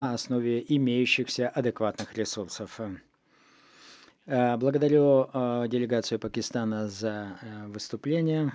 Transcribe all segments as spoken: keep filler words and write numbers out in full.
на основе имеющихся адекватных ресурсов. Э, благодарю, э, делегацию Пакистана за, э, выступление.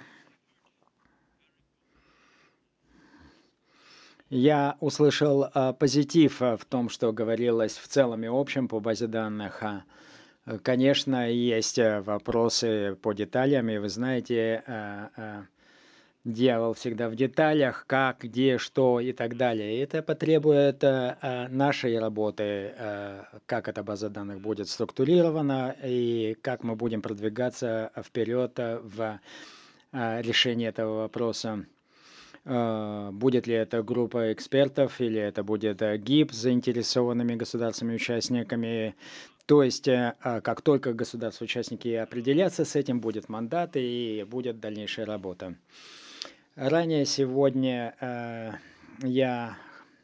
Я услышал, э, позитив, э, в том, что говорилось в целом и общем по базе данных. А, э, конечно, есть, э, вопросы по деталям, и вы знаете, э, э, дьявол всегда в деталях: как, где, что и так далее. И это потребует, э, э, нашей работы, э, как эта база данных будет структурирована и как мы будем продвигаться, э, вперед, э, в, э, решении этого вопроса. Э, будет ли это группа экспертов или это будет, э, ГИБ с заинтересованными государствами-участниками. То есть, э, а, как только государства-участники определятся с этим, будет мандат и будет дальнейшая работа. Ранее сегодня, э, я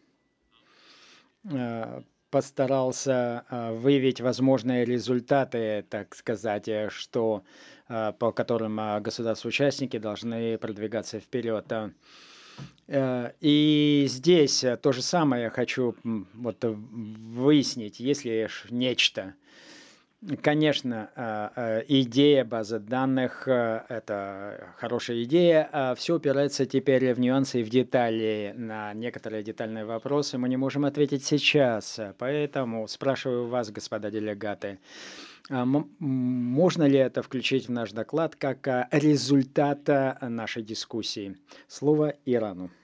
э, постарался, э, выявить возможные результаты, так сказать, э, что, э, по которым, э, государства-участники должны продвигаться вперед. А, э, и здесь, э, то же самое я хочу, м, вот, в выяснить, есть ли ш нечто. Конечно, а, а, идея базы данных, э, это хорошая идея, а всё упирается теперь в нюансы и в детали. На некоторые детальные вопросы мы не можем ответить сейчас, э, поэтому спрашиваю вас, господа делегаты, а, м можно ли это включить в наш доклад как, а, результат, а, нашей дискуссии? Слово Ирану.